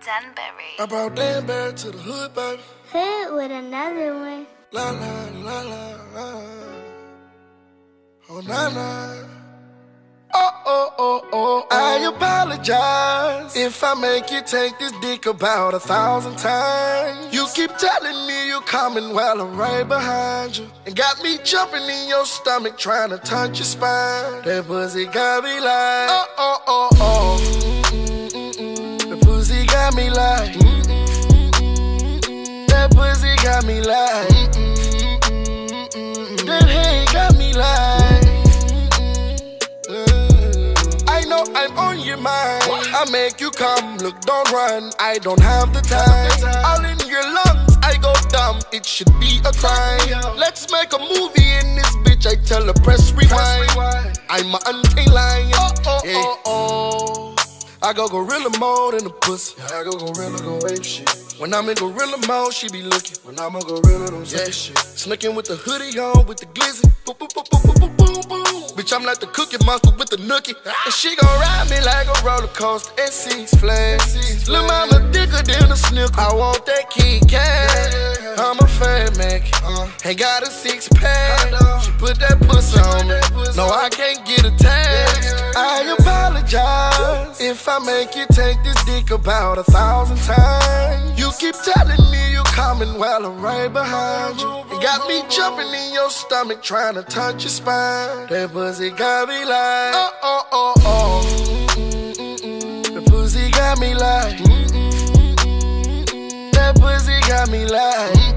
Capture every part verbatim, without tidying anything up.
Danbury. I brought Danbury to the hood, baby. Hood with another one. La la la la la. Oh na na. Oh oh oh oh. I apologize if I make you take this dick about a thousand times. You keep telling me you're coming while I'm right behind you, and got me jumping in your stomach trying to touch your spine. That pussy got me like oh oh oh oh. The pussy got me like. That pussy got me like. That head got me like. I know I'm on your mind. I make you come, look, don't run. I don't have the time. All in your lungs, I go dumb. It should be a crime. Let's make a movie in this bitch. I tell the press rewind. I'm an untamed lion. Oh oh oh oh. I go gorilla mode in the pussy. I go gorilla, go ape shit. When I'm in gorilla mode, she be looking. When I'm a gorilla, don't say shit. Sneaking with the hoodie on, with the glizzy. Boom, boom, boom, boom, boom, boom, boom. Bitch, I'm like the cookie monster with the nookie. And she gon' ride me like a roller coaster. And Six Flags. Lil' mama thicker than a snicker. I want that Kit Kat. I'm a fan, Mac. Ain't got a six pack. She put that pussy on me. No, I can't get attached. I apologize if I make you take this dick about a thousand times. You keep telling me you're coming while I'm right behind you, and got me jumping in your stomach trying to touch your spine. That pussy got me like oh oh oh oh. The pussy got me like. That pussy got me like.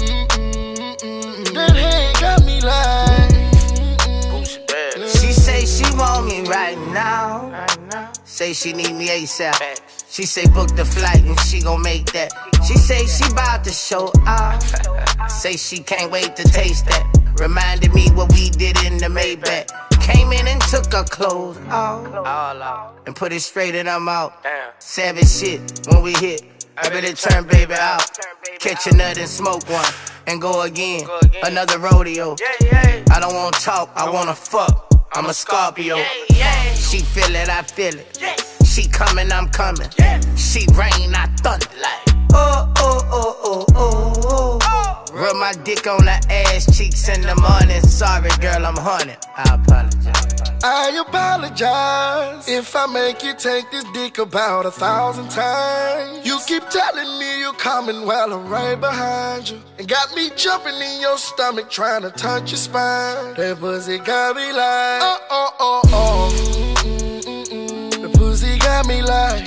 That head got me like. She say she want me right now. Say she need me ASAP. She say book the flight and she gon' make that. She say she bout to show out. Say she can't wait to taste that. Reminded me what we did in the Maybach. Came in and took her clothes off, all out, and put it straight in her mouth. Savage shit when we hit. I better turn baby out. Catch a nut and smoke one, and go again. Another rodeo. I don't wanna talk, I wanna fuck. I'm a Scorpio. She feel it, I feel it. She coming, I'm coming. She rain, I thunder like oh oh oh oh oh oh. Rub my dick on her ass cheeks in the morning. Sorry girl, I'm haunted. I apologize. I apologize if I make you take this dick about a thousand times. You keep telling me you're coming while I'm right behind you, and got me jumping in your stomach trying to touch your spine. That pussy got me like oh oh oh oh. The pussy got me like.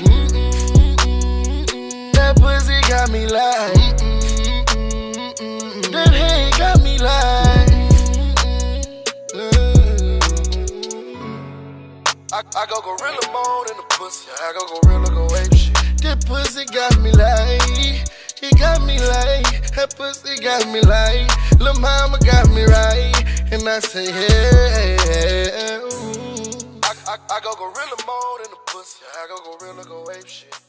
That pussy got me like. That head got me like. I, I go gorilla mode in the pussy. I go gorilla, go ape shit. That pussy got me like. He got me like. That pussy got me like. Lil' mama got me right. And I say, hey, hey, ooh. I, I, I go gorilla mode in the pussy. I go gorilla, go ape shit.